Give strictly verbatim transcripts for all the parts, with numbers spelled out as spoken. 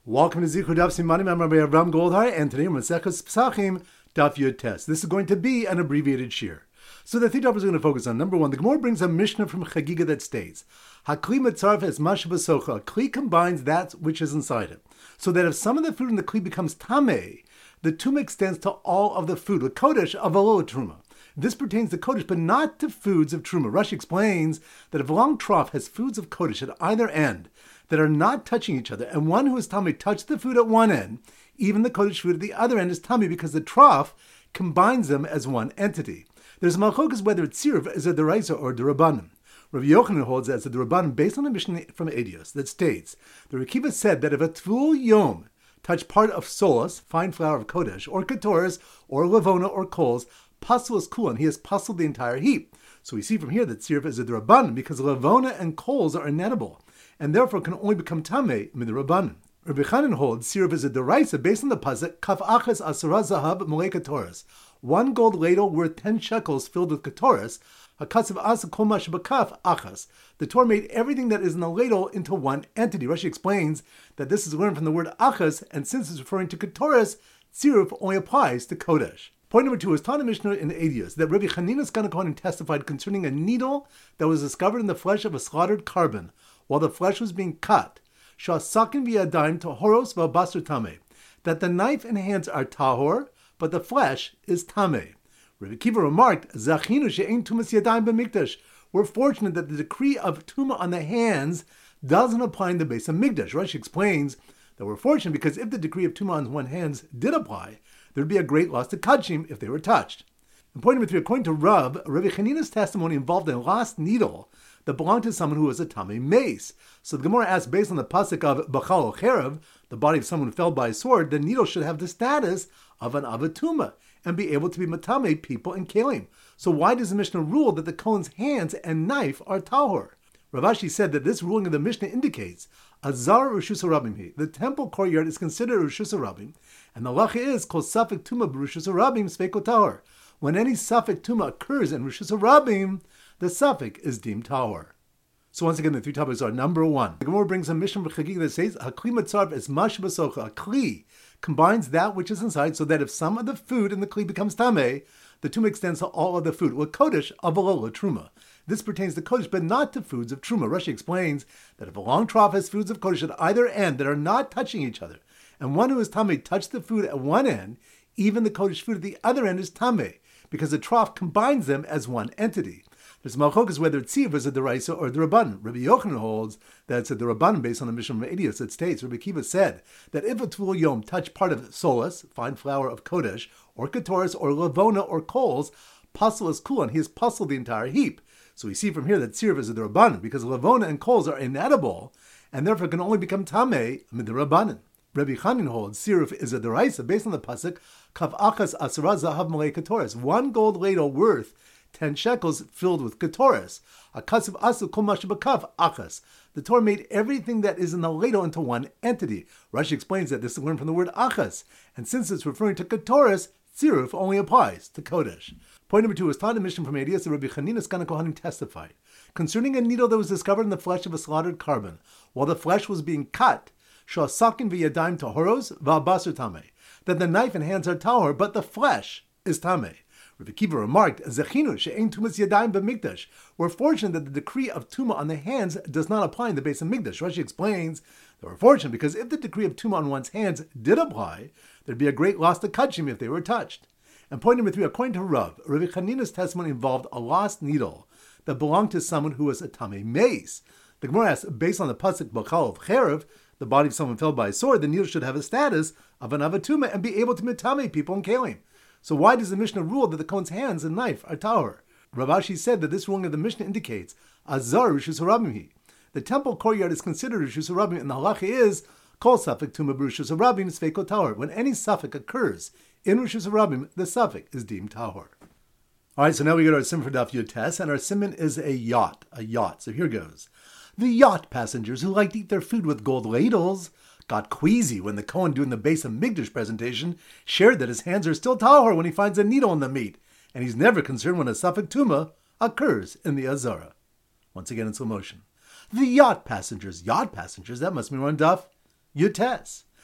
Welcome to Zichud Daf Simanim. I'm Rabbi Avram Goldhar, and today we're Maseches Pesachim Daf Yud Tes. This is going to be an abbreviated shir. So the three topics we're going to focus on. Number one, the Gemara brings a Mishnah from Chagiga that states, Hakli Matzarf es Mash B'Socha. A Kli combines that which is inside it, so that if some of the food in the Kli becomes Tameh, the Tumah extends to all of the food, with Kodesh Avalo Truma. This pertains to Kodesh, but not to foods of Truma. Rashi explains that if a long trough has foods of Kodesh at either end that are not touching each other, and one who is Tameh touched the food at one end, even the Kodesh food at the other end is Tameh because the trough combines them as one entity. There's malchokas whether it's Sirv is a Deraisa or Derabanan. Rabbi Yochanan holds as a Derabanan based on a Mishnah from Edios that states, the Rekiva said that if a Tvul Yom touched part of Solas, fine flour of Kodesh, or Ketoris, or Levona, or coals, Pasul is Kulan, he has puzzled the entire heap. So we see from here that Sirv is a Derabanan because Levona and coals are inedible, and therefore can only become Tameh Midrabanan. Rabbi Chanan holds Sirv is a Deraisa based on the pasuk Kaf Achas Asara Zahab Malei Ketoris, one gold ladle worth ten shekels filled with Ketoris, Hakasav Asa Kol Mash B'Kaf Achas. The Torah made everything that is in the ladle into one entity. Rashi explains that this is learned from the word Achas, and since it's referring to Ketoris, Sirv only applies to Kodesh. Point number two is Tana Mishnah in Edios that Rabbi Chanina Skanakohanim testified concerning a needle that was discovered in the flesh of a slaughtered carbon while the flesh was being cut. Shasakin v'yadayim tohoros v'abasar tameh. That the knife and hands are tahor, but the flesh is tameh. Rabbi Kiva remarked, Zachinu she'ein tumas yadayim b'mikdash. We're fortunate that the decree of tuma on the hands doesn't apply in the base of Mikdash. Rashi explains that we're fortunate because if the decree of tuma on one's hands did apply, there would be a great loss to kachim if they were touched. And point number three, according to Rav, Rabbi Chanina's testimony involved a lost needle that belonged to someone who was a tamei mace. So the Gemara asks, based on the pasuk of Bachal Cherev, the body of someone felled by a sword, the needle should have the status of an avatuma and be able to be matamei people in kelim. So why does the Mishnah rule that the Kohen's hands and knife are tahor? Rav Ashi said that this ruling of the Mishnah indicates Azar Rishus Harabim. The temple courtyard is considered Rishus Harabim, and the halacha is Kol Safek Tuma B'Rishus Harabim Sveiko Tahor. When any Safek Tuma occurs in Rishus Harabim, the Safek is deemed Tahor. So once again, the three topics are: number one, the Gemara brings a Mishnah from Chagiga that says Hakli Matzarf es Mash B'Socha. A Kli combines that which is inside, so that if some of the food in the Kli becomes Tameh, the Tumah extends to all of the food. With Kodesh Avalola Truma. This pertains to Kodesh, but not to foods of Truma. Rashi explains that if a long trough has foods of Kodesh at either end that are not touching each other, and one who is Tameh touched the food at one end, even the Kodesh food at the other end is Tameh, because the trough combines them as one entity. There's malchokas whether it's Tziv is a Deraisa or a Derabanan. Rabbi Yochanan holds that it's a Derabanan based on the Mishnah from Edios that states, Rabbi Kiva said that if a Tvul Yom touched part of Solas, fine flour of Kodesh, or Ketoris, or Levona, or coals, Pasul is Kulan, he has puzzled the entire heap. So we see from here that Sirv is a Derabanan, because Levona and coals are inedible, and therefore can only become Tameh Midrabanan. Rabbi Chanin holds Sirv is a Deraisa based on the pasuk Kav Achas Asara Zahav Malei Ketoris, one gold ladle worth ten shekels filled with Ketoris. Akasav Asu Kol Mash B'Kav Achas. The Torah made everything that is in the ladle into one entity. Rashi explains that this is learned from the word Achas, and since it's referring to Ketoris, Sirv only applies to Kodesh. Point number two is taught in Mishnah from Edios that Rabbi Chanina Skanakohanim testified concerning a needle that was discovered in the flesh of a slaughtered carbon while the flesh was being cut. Shasakin v'yadayim tahoros v'abasar tameh. That the knife and hands are tahor, but the flesh is tameh. Rabbi Kiva remarked, Zechinu she'ein tumas yadayim b'mikdash. We're fortunate that the decree of tuma on the hands does not apply in the base of Mikdash. Rashi explains that we're fortunate because if the decree of tuma on one's hands did apply, there'd be a great loss to kachim if they were touched. And point number three, according to Rav, Rabbi Chanina's testimony involved a lost needle that belonged to someone who was a tamei mace. The Gemara asks, based on the pasuk Bachal of Cherev, the body of someone felled by a sword, the needle should have a status of an avatuma and be able to mitameh people in kelim. So why does the Mishnah rule that the Kohen's hands and knife are tahor? Rav Ashi said that this ruling of the Mishnah indicates Azar Rishus Harabim. The temple courtyard is considered Rishus Harabim, and the halacha is Kol Safek Tuma B'Rishus Harabim Sveiko Tahor. When any suffix occurs in Rishus Harabim, the suffix is deemed tahor. All right, so now we go to our sim for Daf Yud Tes, and our simon is a yacht, a yacht. So here goes. The yacht passengers who like to eat their food with gold ladles got queasy when the Kohen doing the base of Mikdash presentation shared that his hands are still tahor when he finds a needle in the meat, and he's never concerned when a suffix tuma occurs in the Azara. Once again in slow motion. The yacht passengers, yacht passengers, that must mean on Daf Yud Tes.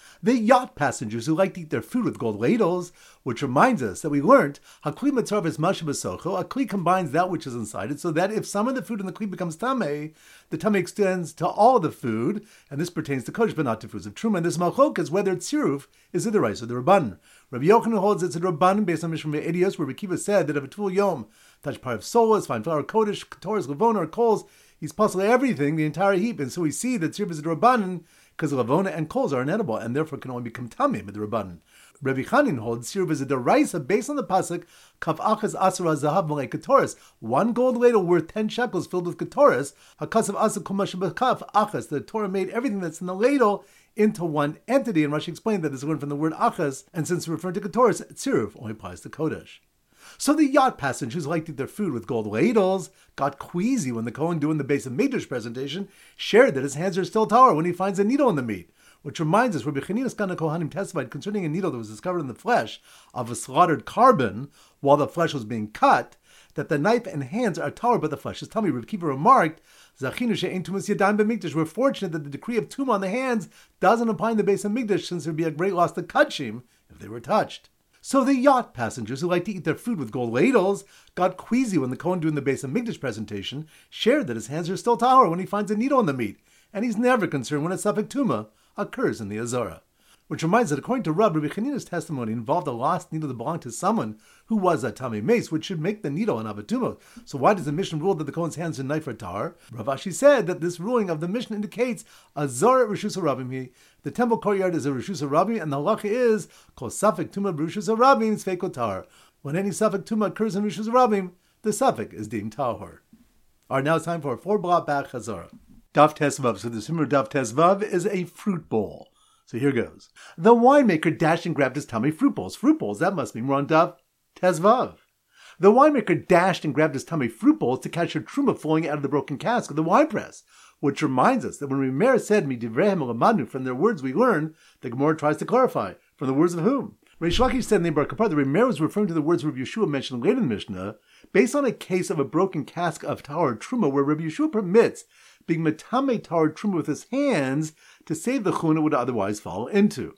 The yacht passengers who like to eat their food with gold ladles, which reminds us that we learned Hakli Matzar is Masha Basocho. A kli combines that which is inside it, so that if some of the food in the kli becomes tameh, the tameh extends to all the food, and this pertains to kodesh, but not to foods of truma. And this malchok is whether it's tziruf is it the rice or the rabban. Rabbi Yochanan holds it's a rabban based on Mishnah Edios, where Rabbi Kiva said that if a tul yom touch part of solas, fine flour, kodesh, ketoras, levona, or coals, he's puzzled everything, the entire heap, and so we see that tziruf is a rabbanan because lavona and coals are inedible and therefore can only become tameh with the rabbanan. Rabbi Chanin holds tziruf is a deraisa based on the pasuk kaf achas asara zahav malei ketoras. One gold ladle worth ten shekels filled with ketoras. Hakasav asa kumash b'kaf achas. The Torah made everything that's in the ladle into one entity, and Rashi explained that this is learned from the word achas, and since referring to ketoras, tziruf only applies to kodesh. So the yacht passengers who liked to eat their food with gold ladles got queasy when the Kohen doing the base of Mikdash presentation shared that his hands are still tahor when he finds a needle in the meat. Which reminds us, Rabbi Chanina Skana Kohanim testified concerning a needle that was discovered in the flesh of a slaughtered carbon while the flesh was being cut, that the knife and hands are tahor, but the flesh is tummy. Rabbi Kiva remarked, Zachinu she'ein tumas yadayim b'mikdash. We're fortunate that the decree of tumah on the hands doesn't apply in the base of Mikdash, since there would be a great loss to kachim if they were touched. So the yacht passengers who like to eat their food with gold ladles got queasy when the Kohen doing the base of Mikdash presentation shared that his hands are still tahor when he finds a needle in the meat, and he's never concerned when a suffix tumah occurs in the Azara. Which reminds that according to Rab, Rabbi Chanina's testimony involved a lost needle that belonged to someone who was a tamei mace, which should make the needle an avatuma. So why does the Mishnah rule that the Kohen's hands and knife are tahor? Rav Ashi said that this ruling of the Mishnah indicates a zara Rishus HaRabim. The temple courtyard is a Rishus HaRabim, and the halacha is kol safek tuma Rishus HaRabim sfeiko tahor. When any safek tuma occurs in Rishus HaRabim, the safek is deemed tahor. Alright, now it's time for a four block back Chazara. Daf Tesvav. So the Simmer Daf Tesvav is a fruit bowl. So here goes. The winemaker dashed and grabbed his tummy fruit bowls. Fruit bowls, that must mean we're on Daf Tesvav. The winemaker dashed and grabbed his tummy fruit bowls to catch a truma flowing out of the broken cask of the wine press. Which reminds us that when Rimer said, Midivrehem Lamanu, from their words we learn, the Gemara tries to clarify. From the words of whom? Reish Lakish said in the Bar Kapar, the Rimer was referring to the words Rabbi Yeshua mentioned later in the Mishnah, based on a case of a broken cask of tahor truma, where Rabbi Yeshua permits being metame tahor truma with his hands to save the chuna would otherwise fall into.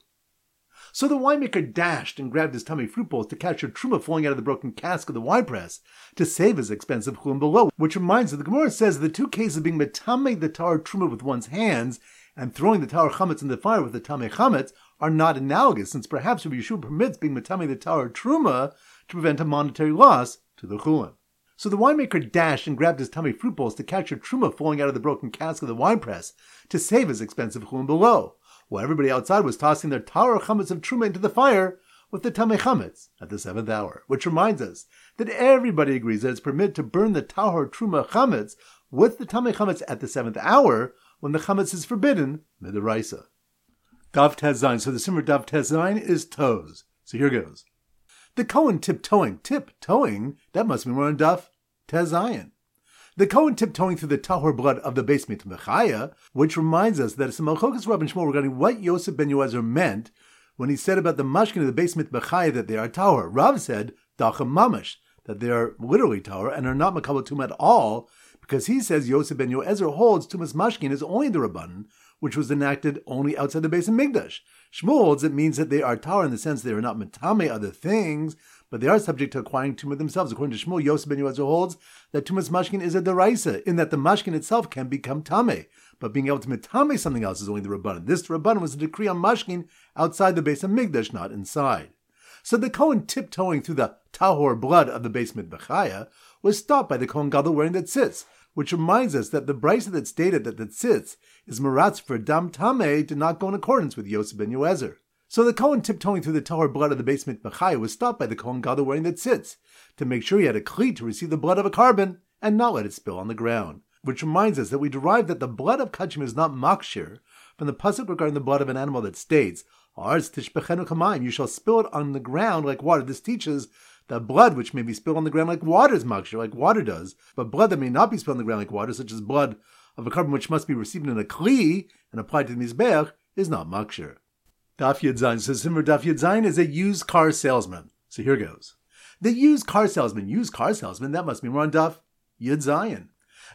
So the winemaker dashed and grabbed his tummy fruit bowls to catch a truma flowing out of the broken cask of the wine press to save his expensive chum below. Which reminds us, the Gemara says the two cases of being metame the tahor truma with one's hands and throwing the tahor chametz in the fire with the tamei chametz are not analogous, since perhaps Rabbi Yeshua permits being metame the tahor truma to prevent a monetary loss to the chulin. So the winemaker dashed and grabbed his tummy fruit bowls to catch a truma flowing out of the broken cask of the wine press to save his expensive chulin below, while everybody outside was tossing their tahor chametz of truma into the fire with the tamei chametz at the seventh hour. Which reminds us that everybody agrees that it's permitted to burn the tahor truma chametz with the tamei chametz at the seventh hour when the chametz is forbidden midaraisa. Dav Tezayin. So the Simmer Dav Tezayin is toes. So here goes. The Kohen tiptoeing, tiptoeing, that must mean we're on Daf Tezayin. The Kohen tiptoeing through the tahor blood of the Beis Mikdash, which reminds us that it's a Malchokas Rav and Shmuel regarding what Yosef ben Yoezer meant when he said about the mashkin of the Beis Mikdash that they are tahor. Rav said, Dacham mamash, that they are literally tahor and are not makabel tumah at all, because he says Yosef ben Yoezer holds tumas mashkin is only the Rabbanan, which was enacted only outside the Beis Mikdash. Shmuel holds it means that they are tahor in the sense they are not metame other things, but they are subject to acquiring tumah themselves. According to Shmuel, Yosef ben Yoezer holds that tumas mashkin is a deraisa, in that the mashkin itself can become tameh, but being able to metame something else is only the Rabbanan. This Rabbanan was a decree on mashkin outside the Beis Mikdash, not inside. So the Kohen tiptoeing through the tahor blood of the Beis Mikdash was stopped by the Kohen Gadol wearing the tzitz, which reminds us that the brisa that stated that the tzitz is maratz for dam tameh did not go in accordance with Yosef ben Yoezer. So the Kohen tiptoeing through the tahor blood of the Beis Mikdash was stopped by the Kohen Gadol wearing the tzitz to make sure he had a kli to receive the blood of a carbon and not let it spill on the ground. Which reminds us that we derive that the blood of kachim is not makshir from the pasuk regarding the blood of an animal that states, "Arz tishbechenu kamayim," you shall spill it on the ground like water. This teaches that blood which may be spilled on the ground like water is makshir, like water does, but blood that may not be spilled on the ground like water, such as blood of a carbon which must be received in a kli and applied to the mizbeach, is not makshir. Daf Yud Zayin. So Simmer Daf Yud Zayin is a used car salesman. So here goes. The used car salesman, used car salesman, that must mean we're on Daf Yud Zayin.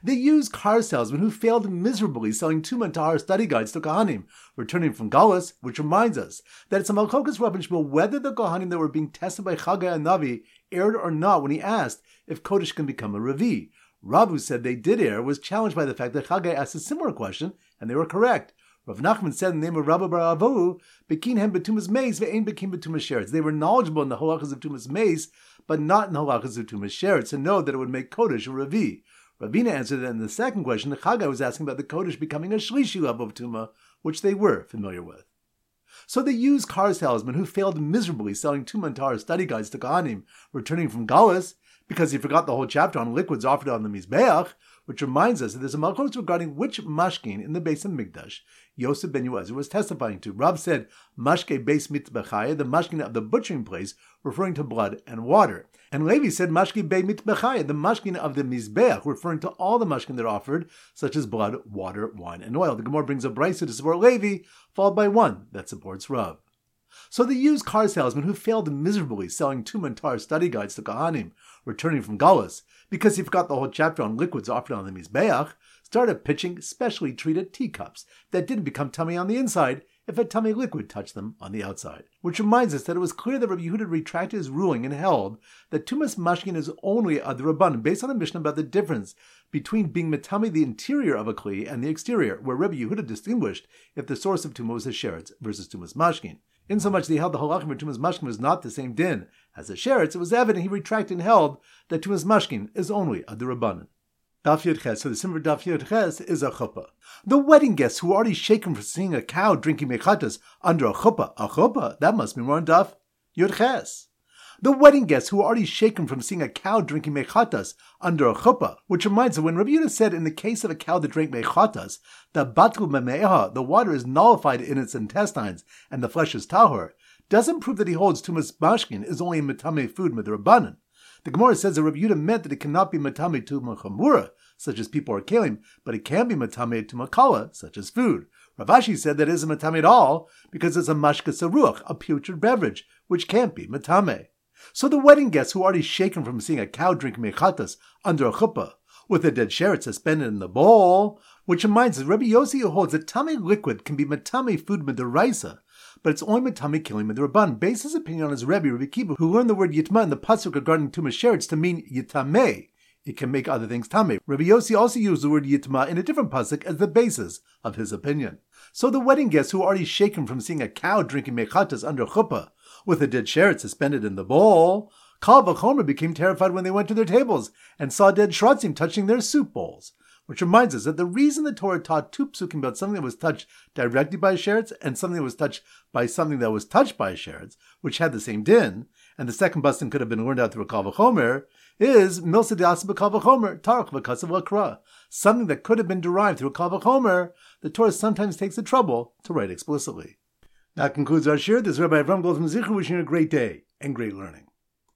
The used car salesman who failed miserably selling two Tahar study guides to Kohanim, returning from Galus, which reminds us that it's a Malchokas Rav and Shmuel whether the Kohanim that were being tested by Chagai and Navi erred or not when he asked if Kodesh can become a Revi. Rav, who said they did err, was challenged by the fact that Chagai asked a similar question, and they were correct. Rav Nachman said in the name of Rabbi Bar Avohu, Bekin hem betumas meis ve'ein bekin betumas sheretz. They were knowledgeable in the halachas of tumas meis, but not in the halachas of tumas sheretz, to know that it would make Kodesh a Revi. Ravina answered that in the second question, the Chagai was asking about the Kodesh becoming a Shlishi level of Tumah, which they were familiar with. So the used car salesman who failed miserably selling two Tahar study guides to Kohanim, returning from Galus, because he forgot the whole chapter on liquids offered on the Mizbeach, which reminds us that there's a malchus regarding which mashkin in the base of Mikdash Yosef ben Yoezer was testifying to. Rav said, Mashke base mitbechaya, the mashkin of the butchering place, referring to blood and water. And Levi said, Mashke be mitbechaya, the mashkin of the Mizbeach, referring to all the mashkin that are offered, such as blood, water, wine, and oil. The Gemara brings a brisa to support Levi, followed by one that supports Rav. So the used car salesman who failed miserably selling two Tahar study guides to Kohanim, returning from Galus, because he forgot the whole chapter on liquids offered on the Mizbeach, started pitching specially treated teacups that didn't become tummy on the inside if a tummy liquid touched them on the outside. Which reminds us that it was clear that Rabbi Yehuda retracted his ruling and held that Tumas Mashkin is only a D'Rabbanan, based on a Mishnah about the difference between being Matami the interior of a Kli and the exterior, where Rabbi Yehuda distinguished if the source of Tumah was a Sheretz versus Tumas Mashkin. Insomuch that he held the halachim for Tumas Mashkin was not the same din as a Sheretz, it was evident he retracted and held that Tumas Mashkin is only a D'Rabbanan. Daf Yud Ches, so the simmer Daf Yud Ches is a chuppah. The wedding guests who are already shaken for seeing a cow drinking mechatas under a chuppah, a chuppah, that must be more on Daf Yud Ches. The wedding guests who are already shaken from seeing a cow drinking mechatas under a chuppah, which reminds them when Rabbi Yehuda said in the case of a cow that drank mechatas, the batru memeha, the water is nullified in its intestines and the flesh is tahor, doesn't prove that he holds Tumas Mashkin is only matame food midrabanan. The Gemara says that Rabbi Yehuda meant that it cannot be matame tuma chamura, such as people are kalim, but it can be matame tuma kala, such as food. Rav Ashi said that it isn't matame at all because it's a mashka saruach, a putrid beverage, which can't be matame. So the wedding guests who are already shaken from seeing a cow drink mechatas under a chuppah, with a dead sheretz suspended in the bowl, which reminds us Rabbi Yossi who holds that tame liquid can be matame food midaraisa, but it's only matame killing midrabban, based his opinion on his Rebbe, Rabbi Kiva, who learned the word yitma in the pasuk regarding Tumas Sheretz to mean yitameh. It can make other things tame. Rabbi Yossi also used the word yitma in a different pasuk as the basis of his opinion. So the wedding guests who are already shaken from seeing a cow drinking mechatas under chuppah, with a dead sheretz suspended in the bowl, Kal v'chomer became terrified when they went to their tables and saw dead shratzim touching their soup bowls. Which reminds us that the reason the Torah taught two psukim about something that was touched directly by a sheretz and something that was touched by something that was touched by a sheretz, which had the same din, and the second bustin could have been learned out through a kal v'chomer, is milsa de'asa b'kal v'chomer, tarach v'kasav l'kra. Something that could have been derived through a kal v'chomer, the Torah sometimes takes the trouble to write explicitly. That concludes our shir. This is Rabbi Avram Gold from Zichur wishing you a great day and great learning.